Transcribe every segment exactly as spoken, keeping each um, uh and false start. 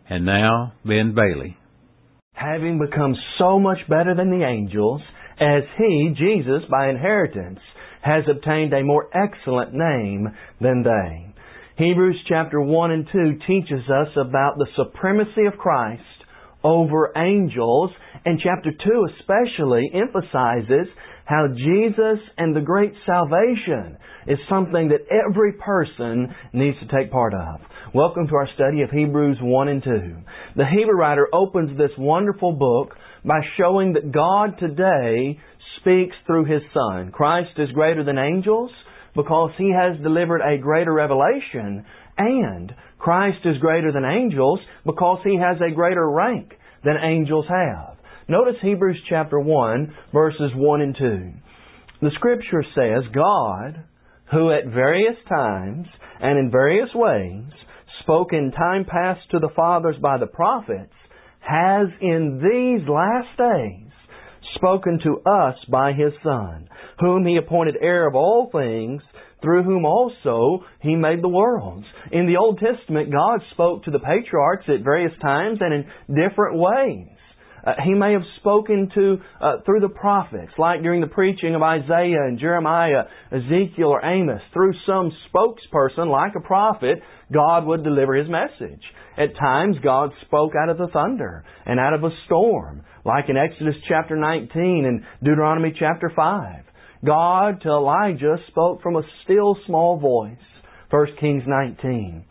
And now, Ben Bailey. Having become so much better than the angels, as He, Jesus, by inheritance, has obtained a more excellent name than they. Hebrews chapter one and two teaches us about the supremacy of Christ over angels, and chapter two especially emphasizes how Jesus and the great salvation is something that every person needs to take part of. Welcome to our study of Hebrews one and two. The Hebrew writer opens this wonderful book by showing that God today speaks through His Son. Christ is greater than angels because He has delivered a greater revelation, and Christ is greater than angels because He has a greater rank than angels have. Notice Hebrews chapter one, verses one and two. The Scripture says, God, who at various times and in various ways spoke in time past to the fathers by the prophets, has in these last days spoken to us by His Son, whom He appointed heir of all things, through whom also He made the worlds. In the Old Testament, God spoke to the patriarchs at various times and in different ways. Uh, he may have spoken to uh, through the prophets, like during the preaching of Isaiah and Jeremiah, Ezekiel, or Amos. Through some spokesperson, like a prophet, God would deliver His message. At times, God spoke out of the thunder and out of a storm, like in Exodus chapter nineteen and Deuteronomy chapter five. God to Elijah spoke from a still small voice, First Kings nineteen.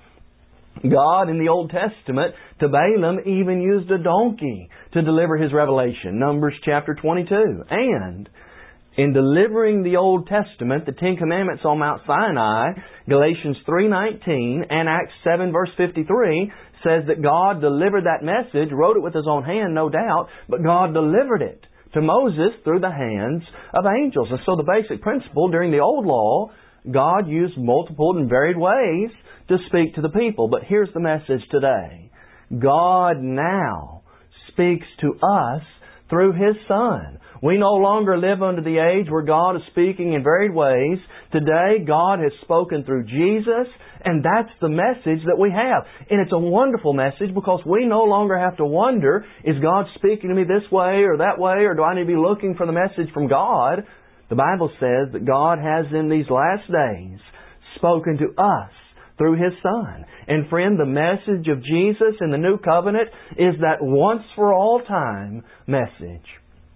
God in the Old Testament to Balaam even used a donkey to deliver His revelation, Numbers chapter twenty-two. And in delivering the Old Testament, the Ten Commandments on Mount Sinai, Galatians three nineteen and Acts seven verse fifty-three says that God delivered that message, wrote it with His own hand, no doubt, but God delivered it to Moses through the hands of angels. And so the basic principle during the Old Law, God used multiple and varied ways to speak to the people. But here's the message today. God now speaks to us through His Son. We no longer live under the age where God is speaking in varied ways. Today, God has spoken through Jesus, and that's the message that we have. And it's a wonderful message because we no longer have to wonder, is God speaking to me this way or that way, or do I need to be looking for the message from God? The Bible says that God has in these last days spoken to us through His Son. And friend, the message of Jesus in the New Covenant is that once for all time message.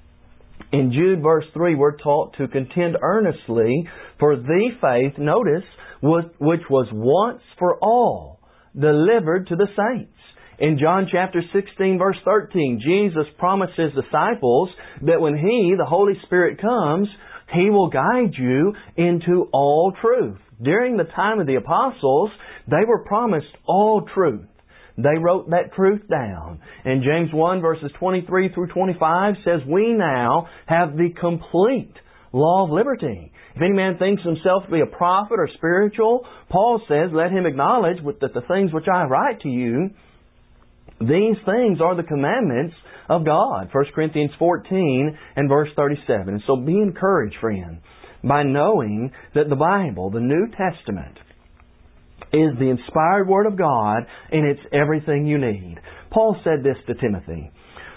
In Jude verse three, we're taught to contend earnestly for the faith, notice, which was once for all delivered to the saints. In John chapter sixteen verse thirteen, Jesus promised His disciples that when He, the Holy Spirit, comes, He will guide you into all truth. During the time of the apostles, they were promised all truth. They wrote that truth down. And James one verses twenty-three through twenty-five says, we now have the complete law of liberty. If any man thinks himself to be a prophet or spiritual, Paul says, let him acknowledge that the things which I write to you, these things are the commandments of God. First Corinthians fourteen and verse thirty-seven. And so be encouraged, friend, by knowing that the Bible, the New Testament, is the inspired Word of God, and it's everything you need. Paul said this to Timothy,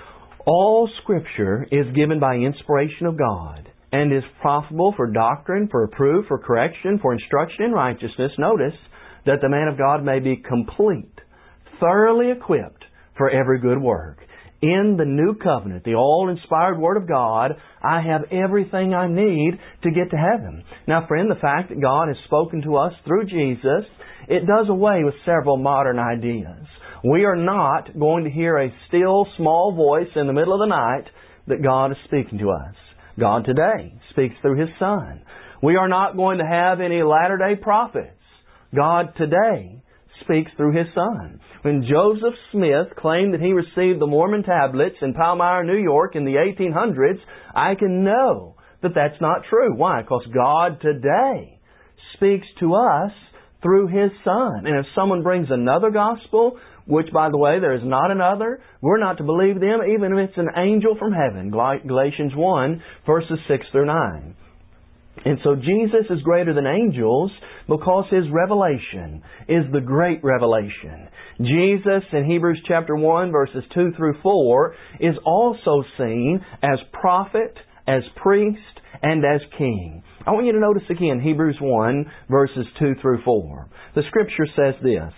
all Scripture is given by inspiration of God and is profitable for doctrine, for reproof, for correction, for instruction in righteousness. Notice that the man of God may be complete, thoroughly equipped for every good work. In the New Covenant, the all-inspired Word of God, I have everything I need to get to heaven. Now, friend, the fact that God has spoken to us through Jesus, it does away with several modern ideas. We are not going to hear a still, small voice in the middle of the night that God is speaking to us. God today speaks through His Son. We are not going to have any latter-day prophets. God today speaks through His Son. When Joseph Smith claimed that he received the Mormon tablets in Palmyra, New York in the eighteen hundreds, I can know that that's not true. Why? Because God today speaks to us through His Son. And if someone brings another gospel, which, by the way, there is not another, we're not to believe them even if it's an angel from heaven. Galatians one, verses six through nine. And so Jesus is greater than angels because His revelation is the great revelation. Jesus in Hebrews chapter one verses two through four is also seen as prophet, as priest, and as king. I want you to notice again Hebrews one verses two through four. The Scripture says this: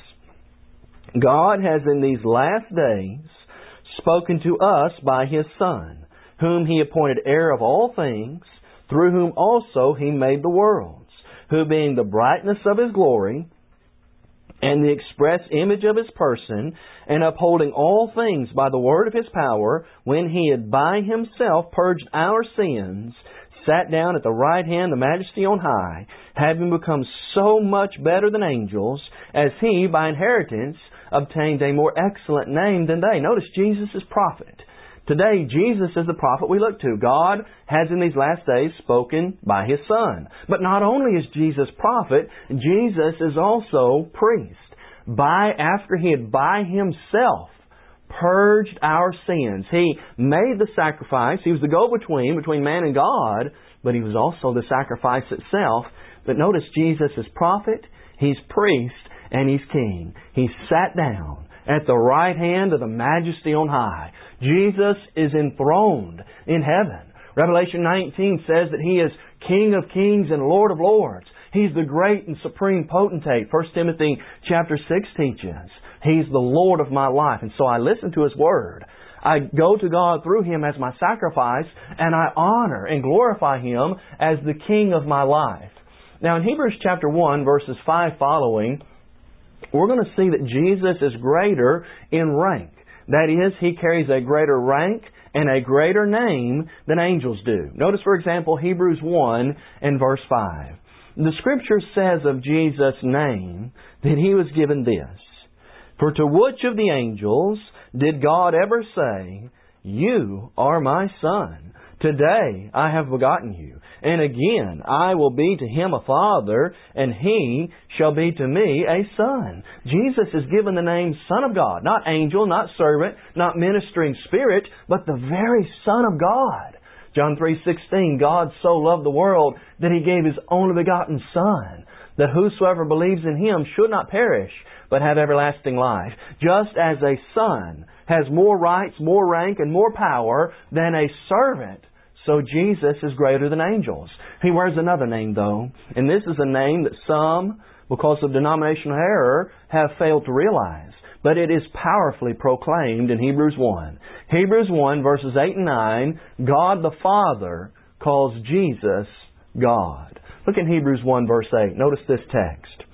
God has in these last days spoken to us by His Son, whom He appointed heir of all things, through whom also He made the worlds, who being the brightness of His glory, and the express image of His person, and upholding all things by the word of His power, when He had by Himself purged our sins, sat down at the right hand of the Majesty on high, having become so much better than angels, as He, by inheritance, obtained a more excellent name than they. Notice Jesus is prophet. Today, Jesus is the prophet we look to. God has in these last days spoken by His Son. But not only is Jesus prophet, Jesus is also priest. By, after He had by Himself purged our sins. He made the sacrifice. He was the go-between between man and God, but He was also the sacrifice itself. But notice Jesus is prophet, He's priest, and He's king. He sat down at the right hand of the Majesty on high. Jesus is enthroned in heaven. Revelation nineteen says that He is King of kings and Lord of lords. He's the great and supreme potentate. First Timothy chapter six teaches He's the Lord of my life. And so I listen to His Word. I go to God through Him as my sacrifice, and I honor and glorify Him as the King of my life. Now in Hebrews chapter one, verses five following, we're going to see that Jesus is greater in rank. That is, He carries a greater rank and a greater name than angels do. Notice, for example, Hebrews one and verse five. The Scripture says of Jesus' name that He was given this: For to which of the angels did God ever say, You are my Son? Today I have begotten you. And again, I will be to him a father, and he shall be to me a son. Jesus is given the name Son of God. Not angel, not servant, not ministering spirit, but the very Son of God. John three sixteen, God so loved the world that He gave His only begotten Son, that whosoever believes in Him should not perish, but have everlasting life. Just as a son has more rights, more rank, and more power than a servant, so Jesus is greater than angels. He wears another name, though, and this is a name that some, because of denominational error, have failed to realize. But it is powerfully proclaimed in Hebrews one. Hebrews one, verses eight and nine, God the Father calls Jesus God. Look in Hebrews one, verse eight. Notice this text.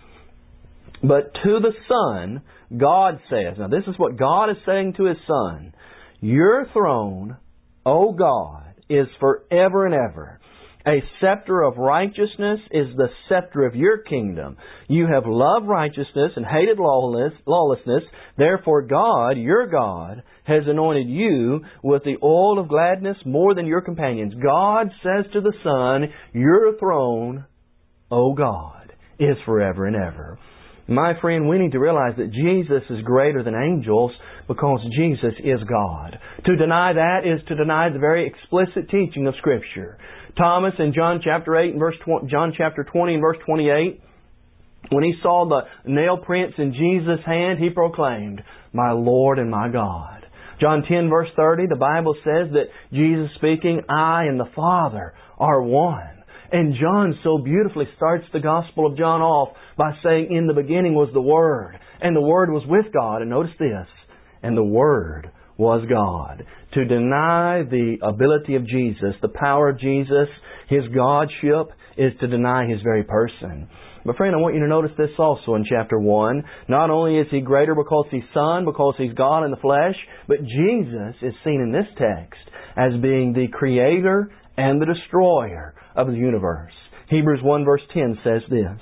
But to the Son, God says, now this is what God is saying to His Son, Your throne, O God, is forever and ever. A scepter of righteousness is the scepter of Your kingdom. You have loved righteousness and hated lawlessness. Therefore God, your God, has anointed you with the oil of gladness more than your companions. God says to the Son, Your throne, O God, is forever and ever. My friend, we need to realize that Jesus is greater than angels because Jesus is God. To deny that is to deny the very explicit teaching of Scripture. Thomas in John chapter eight and verse John chapter twenty and verse twenty-eight, when he saw the nail prints in Jesus' hand, he proclaimed, My Lord and my God. John ten verse thirty, the Bible says that Jesus speaking, I and the Father are one. And John so beautifully starts the Gospel of John off by saying, In the beginning was the Word, and the Word was with God. And notice this, and the Word was God. To deny the ability of Jesus, the power of Jesus, His Godship, is to deny His very person. But friend, I want you to notice this also in chapter one. Not only is He greater because He's Son, because He's God in the flesh, but Jesus is seen in this text as being the Creator and the Destroyer of the universe. Hebrews one verse ten says this,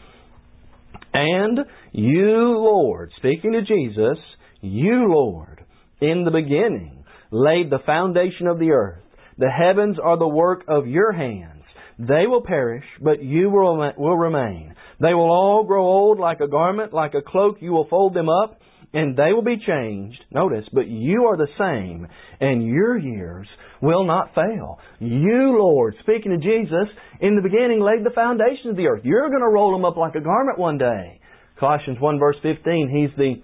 And you, Lord, speaking to Jesus, You, Lord, in the beginning laid the foundation of the earth. The heavens are the work of Your hands. They will perish, but You will, will remain. They will all grow old like a garment, like a cloak You will fold them up, and they will be changed. Notice, but You are the same, and Your years will not fail. You, Lord, speaking to Jesus, in the beginning laid the foundations of the earth. You're going to roll them up like a garment one day. Colossians one verse fifteen, He's the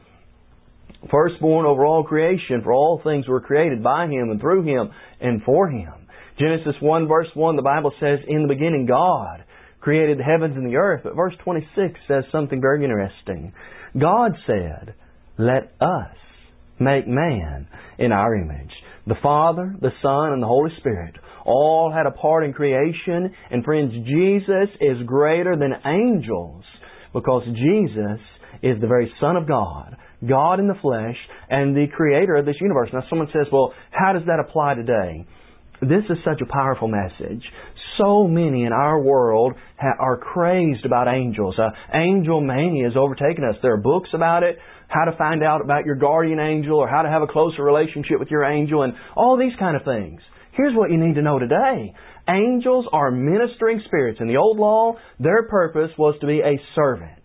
firstborn over all creation, for all things were created by Him and through Him and for Him. Genesis one verse one, the Bible says, in the beginning God created the heavens and the earth. But verse twenty-six says something very interesting. God said, let us make man in our image. The Father, the Son, and the Holy Spirit all had a part in creation. And friends, Jesus is greater than angels because Jesus is the very Son of God, God in the flesh, and the Creator of this universe. Now someone says, well, how does that apply today? This is such a powerful message. So many in our world ha- are crazed about angels. Uh, angel mania has overtaken us. There are books about it, how to find out about your guardian angel or how to have a closer relationship with your angel and all these kind of things. Here's what you need to know today. Angels are ministering spirits. In the old law, their purpose was to be a servant.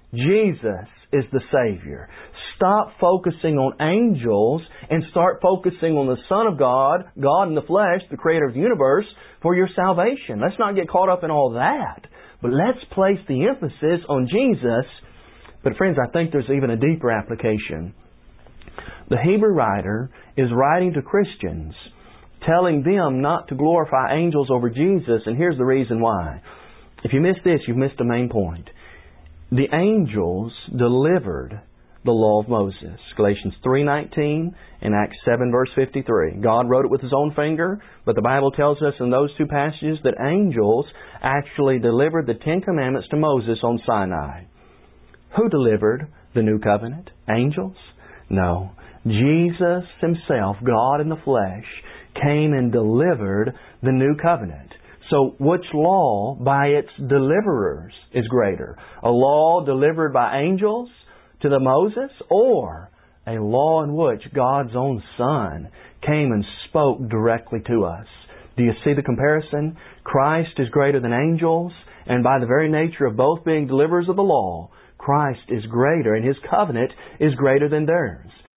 Jesus is the Savior. Stop focusing on angels and start focusing on the Son of God, God in the flesh, the Creator of the universe, for your salvation. Let's not get caught up in all that. But let's place the emphasis on Jesus. But friends, I think there's even a deeper application. The Hebrew writer is writing to Christians, telling them not to glorify angels over Jesus, and here's the reason why. If you miss this, you've missed the main point. The angels delivered the law of Moses. Galatians three nineteen and Acts seven verse fifty-three. God wrote it with His own finger, but the Bible tells us in those two passages that angels actually delivered the Ten Commandments to Moses on Sinai. Who delivered the New Covenant? Angels? No. Jesus Himself, God in the flesh, came and delivered the New Covenant. So which law by its deliverers is greater? A law delivered by angels to the Moses, or a law in which God's own Son came and spoke directly to us? Do you see the comparison? Christ is greater than angels, and by the very nature of both being deliverers of the law, Christ is greater, and His covenant is greater than theirs.